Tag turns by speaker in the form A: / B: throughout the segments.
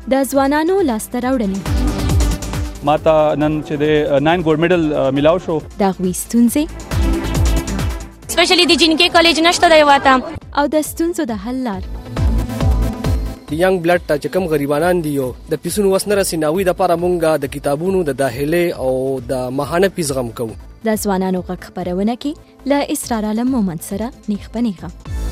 A: د ځوانانو لاسته راوړنې
B: ماته نن چې د 9 ګولډ میډل ملاو شو
A: د غوي ستونزې
C: سپیشلی د جنکې کالج نشته دی واته
A: او د ستونزو د حل لار
D: د ینګ بلډ ته چې کوم غریبانان دي یو د پیسونو وسنه رسیناوي د لپاره مونږه د کتابونو د داخله او د ماهانه پیس غم کوو
A: د ځوانانو غږ خبرونه کې ل اسرار عالم مومن سره نیخ پنیغه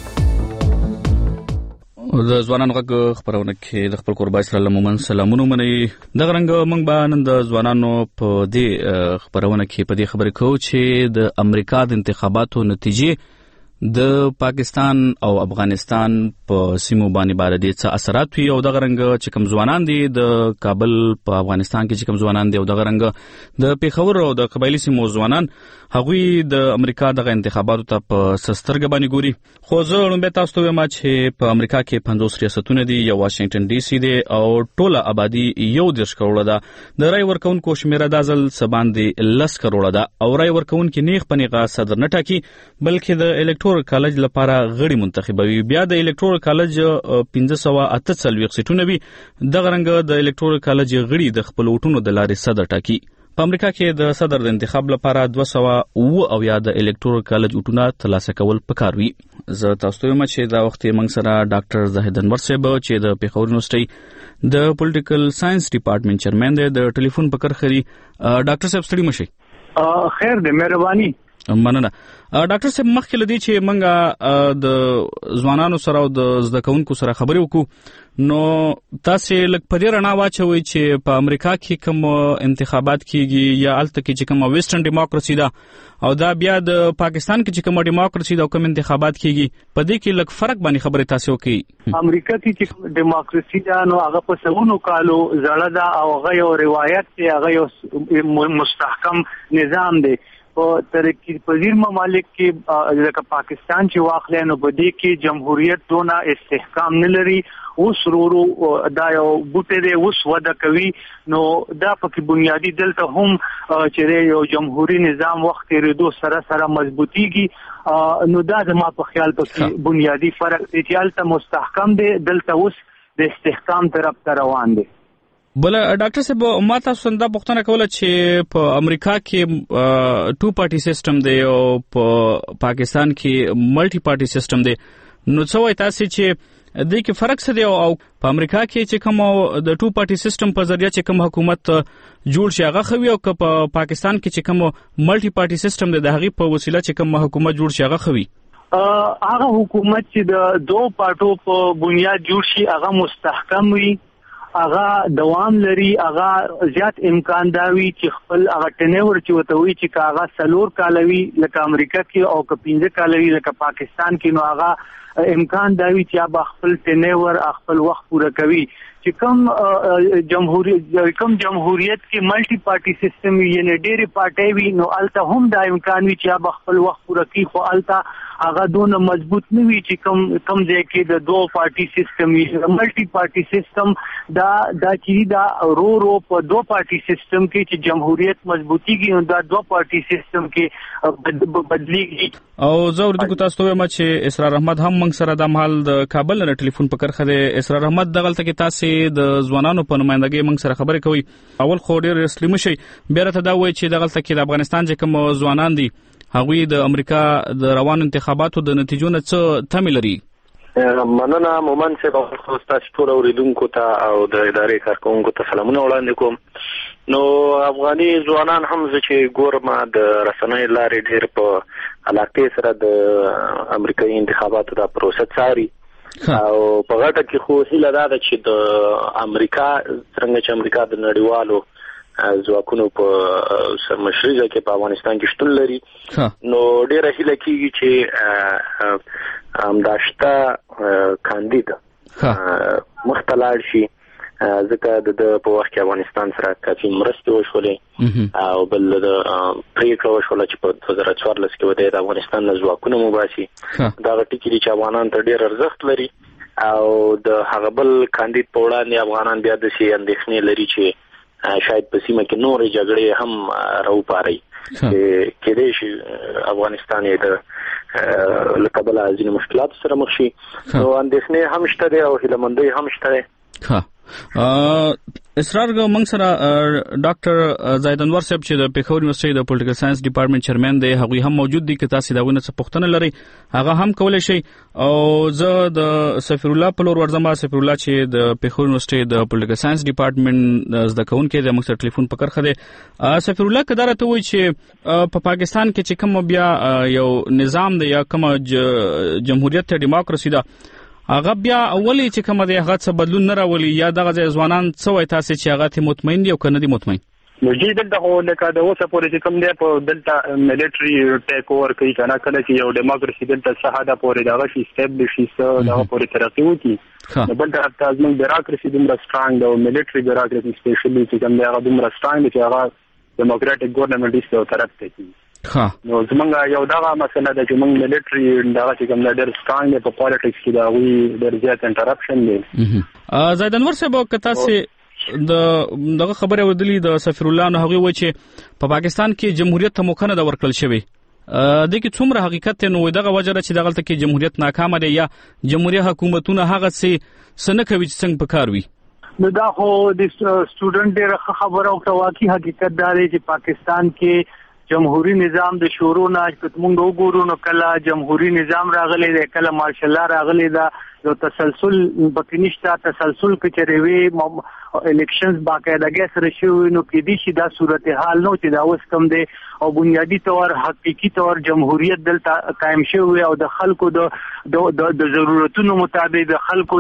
B: د ځوانانو غږ خبرونه کې د خپل قربای سره لمومن سلامونه مني د غرنګ موږ به نن د ځوانانو په دې خبرونه کې په دې خبرې کوو چې د امریکا د انتخاباتو نتیجې د پاکستان او افغانستان په سیمو باندې باندې څه اثرات وي او د غرنګ چې کوم ځوانان دي د کابل په افغانستان کې چې کوم ځوانان دي او د غرنګ د پیښور او د قبایلی سیمو ځوانان هغوی د امریکا د انتخاباتو ته په سسترګ باندې ګوري خو زه لومبه تاسو ته وایم چې په امریکا کې 50 ریاستونه دي یو واشنگټن ډي سي دی او ټوله آبادی 1.5 کروڑه ده د رای ورکونکو شمیره د ځل سباندې 10 کروڑه ده او رای ورکونکو نیغ پنیغه صدر نه ټاکي بلکې د الکتورل کالج لپاره غړي منتخبوي بیا د الکتورل کالج 1548 سیټونه وي د غرنګ د الکتورل کالج غړي د خپل وټونو د لارې صدر ټاکي په امریکا کې د صدر د انتخاب لپاره 200 او یا د الکتورل کالج وټونه ترلاسه کول پکار وي زه تاسو ته وایم چې دا وخت موږ سره ډاکټر زاهد انور صاحب چې د پیښور یونیورسيټي د پولیټیکل ساينس ډپارټمنټ چیرمن دی د ټلیفون پکړ خري ډاکټر صاحب ستړي مشي
E: خیر دې مهرباني
B: مننه ډاکټر صاحب مخکې لدی چې موږ د ځوانانو سره او د زده کوونکو سره خبرې وکړو نو تاسو لکه په دې رڼا واچوي چې په امریکا کې کوم انتخابات کیږي یا الته کې چې کوم ویسټرن ډیموکراسي ده او دا بیا د پاکستان کې چې کوم ډیموکراسي ده او کوم انتخابات کیږي په دې کې لکه فرق باندې خبرې تاسو کوي
E: امریکا کې چې ډیموکراسي ده نو هغه په سونو کالو زړه ده او هغه یو روایت دی هغه یو مستحکم نظام دی په ترقی پذیر ممالک کې لکه پاکستان چې واخلې نو په دې کې جمهوریت دونه استحکام نه لري اوس ورو دا یو بوټه دی اوس وده کوي نو دا پکې بنیادی دلته هم چې یو جمهوریت نظام وخت ریدو سره مضبوطیږي نو دا زما په خیال پکې بنیادی فرق دی چې الته مستحکم دی دلته اوس د استحکام طرف ته روان دی
B: بل ډاکټر صاحب ما تاسو څنګه پوښتنه کوله چې په امریکا کې 2 پارټي سیستم دی او په پاکستان کې ملټي پارټي سیستم دی نو څه وایي تاسو چې د کې فرق څه دی او په امریکا کې چې کوم د 2 پارټي سیستم په ذریعہ چې کوم حکومت جوړ شي هغه خوي او په پاکستان کې چې کوم ملټي پارټي سیستم دی د هغه په وسیله چې کوم حکومت جوړ شي هغه خوي
E: هغه حکومت چې د 2 پارټو په بنیاد جوړ شي هغه مستحکم وي هغه دوام لري هغه زیات امکان داوي چې خپل هغه ټنور چې وتوي چې هغه سلور کالوي لکه امریکا کې او که 15 کالوي لکه پاکستان کې نو هغه امکان داوي چې هغه خپل ټنور خپل وخت پوره کوي چې کوم جمهوریت کې ملټي پارټي سیستم یعنی ډېری پارټي وي نو الته هم دا امکان وي چې هغه خپل وخت پوره کوي خو الته هغه دونه مضبوط نه وي چې کم ځای کې د 2 پارټي سیستم وي ملټي پارټي سیستم دا چې دا رو په 2 پارټي سیستم کې چې جمهوریت مضبوطیږي نو دا 2 پارټي سیستم کې بدلیږي
B: او زه ورته کو تاسو ته وایم چې اسرار احمد هم موږ سره د مال د کابل نه ټلیفون پکړ خده اسرار احمد دغلت کې تاسو د ځوانانو په نمائندګۍ موږ سره خبرې کوي اول خو ډېر رسمي شي بیا ته دا وایي چې دغلت کې د افغانستان چې کوم ځوانان دي هغوی د امریکا د روان انتخاباتو د نتیجو نه څه تمه لري
F: مننه مومن صاحب تاسو ټول اوریدونکو ته او د ادارې کارکونکو ته سلامونه وړاندې کوم نو افغاني ځوانان هم چې ګورم د رسنۍ لارې ډېر په علاقې سره د امریکایي انتخاباتو د پروسه څاري او په غټه کې خو هیله ده چې د امریکا څنګه چې امریکا د نړیوالو ځواکونو په سرمشري کې په افغانستان کې شتون لري نو ډېر هیله کیږي چې همداشته کاندید مختلال شي ځکه د په وخت کې افغانستان سره کافي مرستې وشولې او بل د پریکړه وشوله چې په 2014 کې د افغانستان نه ځواکونه مباسي دا ټکی چې افغانان ته ډېر ارزښت لري او د هغه بل کاندید په وړاندې افغانان بیا د سي اندېښنې لري چې شاید په سیمه کې نورې جګړې هم راوپاري کې دې شي افغانستان یې د لکبل ازینه مشکلات سره مخ شي نو اندېښنې هم شته او هیلمندۍ هم شته
B: اسرار موږ سره ډاکټر زاید انور صاحب چې د پیښور یونیورسيټي د پولیټیکل ساينس ډپارټمنټ چیرمن دی هغه هم موجود دي که تاسو دا ونه څه پوښتنه لري هغه هم کولای شي او زه د سفیر الله په لور ورځم سفیر الله چې د پیښور یونیورسيټي د پولیټیکل ساينس ډپارټمنټ زده کوونکی دی موږ سره ټلیفون په کرخه دی سفیر الله کدارته وایي چې په پاکستان کې چې کوم بیا یو نظام دی یا کوم جمهوریت ته دیموکراسي ده هغه بیا اولی چې کوم دی هغه څه بدلون نه راولي یا دغه ځوانان څه وایي تاسو چې هغه ته مطمئن دي او کنه دي مطمئن
E: نو چې دلته هو لکه د اوسه پورې چې کوم دی په دلته ملټري ټیک اوور کوي کنه کله چې یو دیموکراسي دلته شهاده پورې دغه شي اسټابلیش شي دغه پورې ترقی وکړي نو بل طرف ته زموږ بیروکراسي دومره سترانګ او ملټري بیروکراسي سپیشلی چې کوم دی هغه دومره سترانګ چې هغه ډیموکراټک ګورنمنټ یې طرف ته کوي نو زمونږ یو دغه مسله ده چې موږ ملټري دغه چې کوم ډېر سترانګ دی په پالیټکس کې دا وی ډېر زیات انټرپشن دی
B: زاید انور صاحب کته سي دغه خبره ودلی د سفیر الله نو هغه و چې په پاکستان کې جمهوریت ته موخه نه ورکړل شوی د کې څومره حقیقت نو دغه وجره چې دغه کې جمهوریت ناکام دی یا جمهوریت حکومتونه هغه سنه کوي چې څنګه پکاروي
E: نو دا خو د سټوډنټ ډېر خبره او واقعي حقیقت دا دی چې پاکستان کې جمهوری نظام د شورو نه چې موږ وګورو نو کله جمهوری نظام راغلی دی کله مارشل لا راغلی دا یو تسلسل پکې نشته تسلسل کې چروي الیکشنز باقاعدګي سره شوی نو کې دي چې دا صورتحال نو چې دا اوس کم دی او بنیادی طور حقيقي طور جمهوریت دلته قائم شوی او د خلکو د ضرورتونو مطابق د خلکو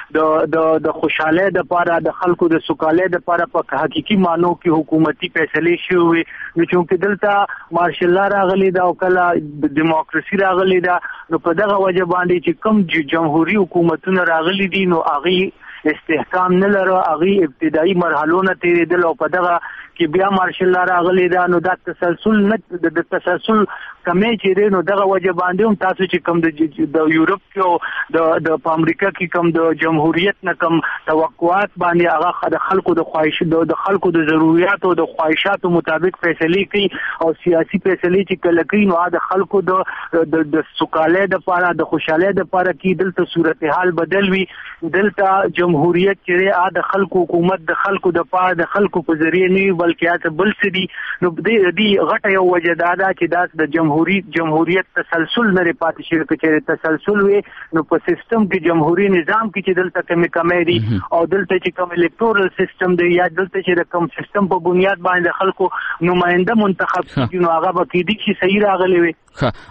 E: د خوشاله د لپاره د خلکو د سوکاله د لپاره په حقيقي مانو کې حکومتي فیصله شوی نو چې دلته مارشل لا راغلی دا او کله د دیموکراسي راغلی دا نو په دغه وجه باندې چې کم جمهوریت حکومتونه راغلي دي نو هغه استحکام نه لري هغه ابتدایي مرحلو نه تیریدل او په دغه کې بیا مارشل لا راغلی دا نو دا تسلسل نه د تسلسل کمې چې دی نو دغه وجه باندې هم تاسو چې کوم د یورپ کې د امریکا کې کوم د جمهوریت نه کوم توقعات باندې هغه د خلکو د خواهش د خلکو د ضرورت او د خواهشاتو مطابق فیصله کوي او سیاسي فیصله چې کله کوي نو د خلکو د سوکاله د لپاره د خوشاله د لپاره کې دلته صورتحال بدل وي دلته جمهوریت چې د خلکو حکومت د خلکو د لپاره د خلکو په ذریعہ نه بلکې اته بل څه دي نو دې غټه یو وجه دا چې دا د جمهوریت تسلسل نه پاتې شي چې تسلسل وي نو په سیستم کې جمهوریت نظام کې چې دلته کمې دي او دلته چې کوم الکتورل سیستم دی یا دلته چې کوم سیستم په بنیاد باندې خلکو نماینده منتخب کیږي نو هغه به کېدی چې صحیح راغلی وي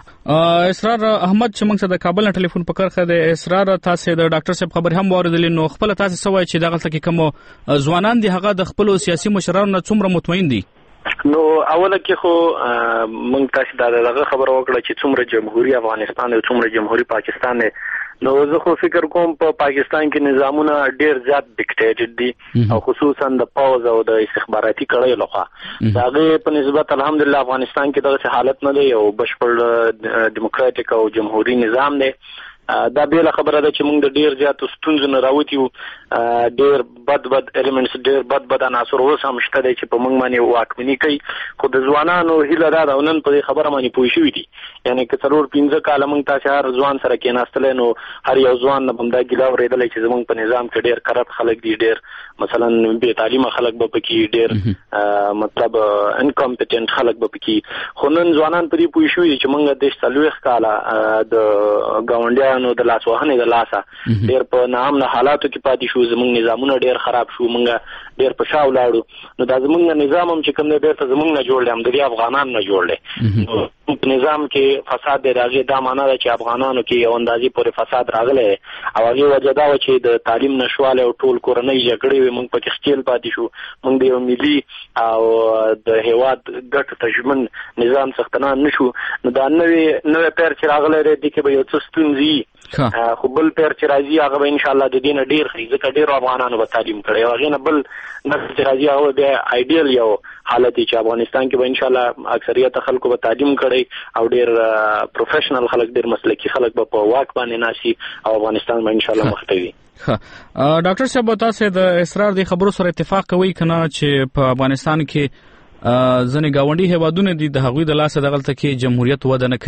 B: اسرار احمد چې موږ سره د کابل نه ټلیفون په کرخه د اسرار تاسو د ډاکټر صاحب خبر هم واردلې نو خپل تاسو سوای چې دغه تل کې کوم ځوانان دي هغه د خپل سیاسي مشرانو نه څومره مطمئن دي
F: نو اوله کې خو موږ تاسو دغه خبر وکړه چې څومره جمهوریت افغانستان او څومره جمهوریت پاکستان نو زه خو فکر کوم په پاکستان کې نظامونه ډیر زیات ډیکټیټډ دي او خصوصا د پاوز او د استخباراتي کړۍ لخوا داغه په نسبت الحمدلله افغانستان کې دغه حالت نه دی او بشپړ دیموکراتیک او جمهوریت نظام دی دا بیل خبره ده چې موږ د ډیر زیات ستونزو نه راوتیو ډیر بد الیمنټس ډیر بد عناصر اوس هم شته چې په موږ باندې واکمني کوي خو د ځوانانو هیله دا ده نن په خبره باندې پوه شوي دي یعنی که څلور 15 کال موږ تاسو هر ځوان سره کېناستل نو هر یو ځوان نه بمدا ګیلا ورېدل چې زموږ په نظام کې ډیر کرپټ خلک دي ډیر مثلا بے تعلیمه خلک به پکې ډیر مطلب انکمپټنټ خلک به پکې خو نن ځوانان په دې پوه شوي چې موږ د 40 کال د ګاونډیا نو د لاس وهنې د لاسه ډیر په نامه حالاتو کې پاتې شو زموږ نظامونه ډیر خراب شو موږ ډیر په شاو لاړو نو دا زموږ نظام هم چې کوم دی ډیر ته زموږ نه جوړ دی هم د افغانانو نه جوړ دی په نظام کې فساد دی راغی دا معنی ده چې افغانانو کې یو اندازې پورې فساد راغلی او هغه وجه دا و چې د تعلیم نشواله او ټول کورنۍ جګړې وي موږ پکې خپل پاتې شو موږ د یو ملي او د هیواد ګټ تجمن نظام څښتنان نشو نو دا نوې پیر چې راغلی دی کې به یو څه ستونزې خو بل پیر چې راځي هغه به ان شاء الله د دین ډیر خي ځکه ډیر افغانانو به تعلیم کړي هغه نه بل نه چې راځي هغه به ایډیل یو حالت چې افغانستان کې به ان شاء الله اکثریت خلکو به تعلیم کړي او ډیر پروفیشنل خلک ډیر مسلکي خلک به په واک باندې ناشي او افغانستان به ان شاء الله مخ ته وي
B: ډاکټر صاحب تاسو د اسرار د خبرو سره اتفاق کوي کنه چې په افغانستان کې ځنې گاونډي هیوادونه دي د هغوی د لاسه دغلت کې جمهوریت وده نه کوي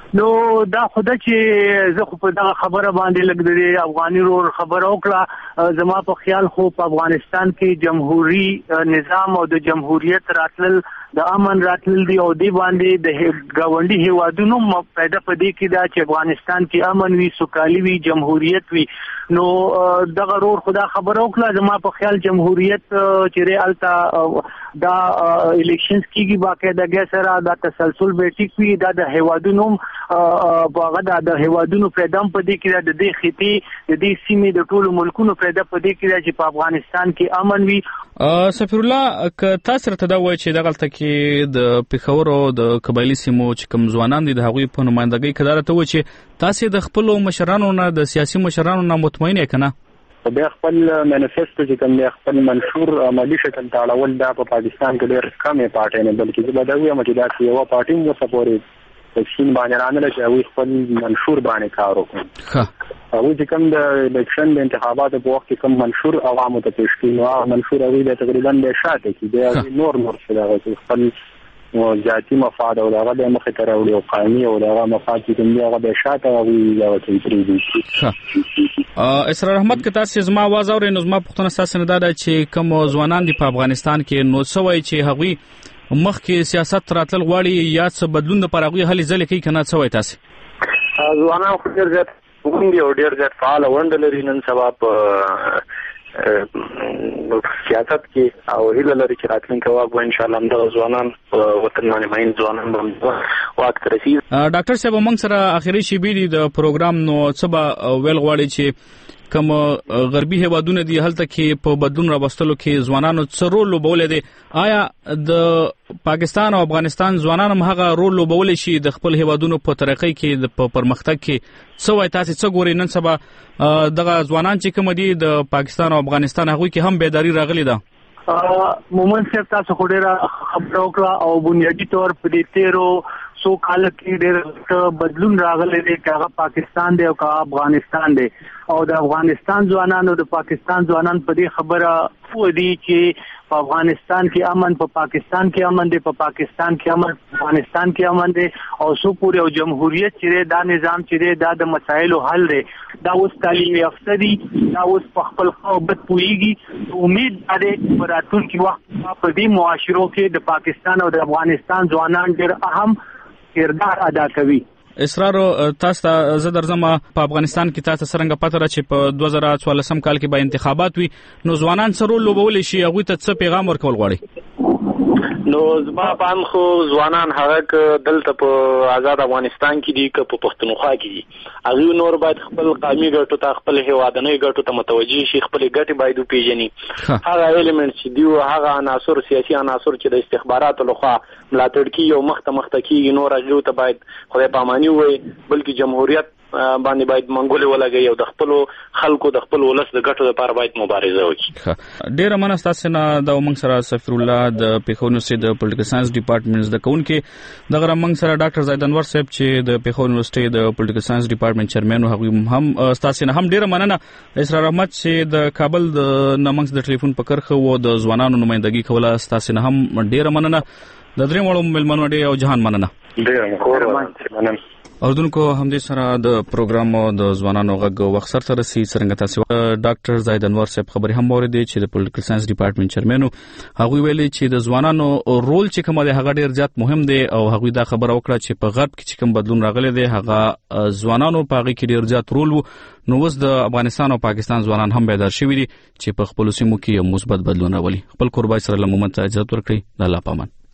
E: نو دا خدای چې زه خو په دغه خبره باندې لګ د افغاني رور خبره وکړه زما په خیال خو په افغانستان کې جمهوریت نظام او د جمهوریت راتلل د امن راتلل دی او دی باندې د گاونډي هیوادونو پیدا پدې کې دا چې افغانستان کې امن وي سوکالي وي جمهوریت وي نو دغه رور خدا خبره وکړه زما په خیال جمهوریت چې التا دا الیکشنز کیږي باقاعده سره دا تسلسل به ټیک وي دا د هیوادونو باغه د هیوادونو پیدام پدې کې د دې خطي د دې سیمې د ټولو ملکونو پیدا پدې کې چې په افغانستان کې امن وي.
B: سفیر الله ک تاسو ته دا وایي چې دغه کې د پیښور او د قبایلی سیمو چې کوم ځوانان دي د هغوی په نمائندګۍ کې دا ته وایي چې تاسو د خپل مشرانو نه د سیاسي مشرانو نه مطمئن یې کنه
G: بیا خپل مانیفیسټو چې کوم خپل منشور عملی شکل ته اړول دا په پاکستان کې ډېر کمې پارټۍ نه بلکې زه به دا وایم چې دا یو پارټي مو سپورټ تقسیم باندې رانه چې هغوی خپل منشور باندې کار وکړي هغوی چې کوم د الیکشن د انتخاباتو په وخت کې کوم منشور عوامو ته پیش کړي نو هغه منشور هغوی د تقریبا د شاته کې دی نور څه دغه خپل ذاتي مفاد او هغه د مخې ته راوړي او قانوني او هغه مفاد چې کوم دی هغه د شاته هغوی هغه تنظیموي.
B: اسرار احمد که تاسو زما आवाज اورئ نو زما پوښتنه ستاسو نه ده چې کوم ځوانان دي په افغانستان کې نو څه وایي چې هغوی مخکې سیاست راتلل غواړي یا څه بدلون د پاره هغوی هلې ځلې کوي که نه څه وایي تاسو؟
F: ځوانان خو ډېر زیات وګړي او ډېر زیات فعاله ونډه لري نن سبا په سیاست کې او هیله لري چې راتلونکي واک به ان شاء الله د ځوانان وطن باندې ماین ځوانان به واک ته رسیږي.
B: ډاکټر صاحب موږ سره اخیری شیبې دي د پروګرام نو څه به ویل غواړي چې کوم غربي هیوادونه دي هلته کې په بدلون راوستلو کې ځوانانو څه رول لوبولی دی آیا د پاکستان او افغانستان ځوانان هم هغه رول لوبولی شي د خپل هیوادونو په ترقۍ کې په پرمختګ کې څه وایي تاسو څه ګورئ نن سبا دغه ځوانان چې کوم دي د پاکستان او افغانستان هغوی کې هم بیداری راغلی ده؟
E: مومن صاحب تاسو خو ډېره خبره وکړه او بنیادي طور په دې تیرو څو کال کې ډېر بدلون راغلی دی که هغه پاکستان دی او که افغانستان دی او د افغانستان ځوانان او د پاکستان ځوانان په دې خبره پوه دي چې په افغانستان کې امن په پاکستان کې امن دی په پاکستان کې امن افغانستان کې امن دی او سو پورې او جمهوریت چې دا نظام چې دا د مسایلو حل دی دا اوس تعلیم یافته دي دا اوس په خپل خبرت پوهیږي امید ده چې راتلونکي وخت په دې معاشرو کې د پاکستان او د افغانستان ځوانان ډېر اهم کردار ادا کوي.
B: اسرار تاسو ته زه درځم په افغانستان کې تاسو څنګه پته را چې په 2014 کال کې به انتخابات وي نو ځوانان څه رول لوبولی شي هغوی ته څه پیغام ورکول غواړي؟
F: نو زما پام خو ځوانان هغه دلته په آزاد افغانستان کې دي که په پښتونخوا کې دي هغوی نور باید خپل قومي ګټو ته خپل هیوادنۍ ګټو ته متوجه شي خپلې ګټې باید وپېژني هغه ایلیمنټ چې دي هغه عناصر سیاسي عناصر چې د استخباراتو لخوا ملاتړ کیږي او مخته کیږي نور هغوی ته باید خدای پاماني ووایي بلکې جمهوریت باندې باید منګولې ولګوي او د خپلو خلکو د خپل ولس د ګټو لپاره باید مبارزه وکړي.
B: ډېره مننه ستاسو نه د موږ سره سفیر الله د پېښور یونیورسټۍ د پولیټیکل ساینس ډپارټمنټ زده کوونکي دغه موږ سره ډاکټر زاید انور صاحب چې د پېښور یونیورسټۍ د پولیټیکل ساینس ډپارټمنټ چیرمن هغوی هم ستاسو نه هم ډېره مننه. اسرار احمد چې د کابل د موږ د ټلیفون په کرښه و د ځوانانو نمائندګي کوله ستاسو نه هم ډېره مننه. د درېم وړو مېلمنو ډېر او جهان مننه.
G: ډېره مننه.
B: اوردونکو همدې سره د پروګرام د ځوانانو غږ وخت سره رسي څنګه تاسو ډاکټر زاید انور صاحب خبري هم اوریدي چې د پولیټیکل ساينس ډپارټمنټ چیرمن هغه ویلي چې د ځوانانو رول چې کوم دی هغه ډیر زیات مهم دی او هغه دا خبره وکړه چې په غرب کې چې کوم بدلون راغلی دی هغه ځوانانو په هغه کې ډیر زیات رول وو نو اوس د افغانستان او پاکستان ځوانان هم بیدار شوي دي چې په خپل سیمو کې یو مثبت بدلون راولي. خپل قربای سره لمومن ته اجازه ورکړئ. الله پامان.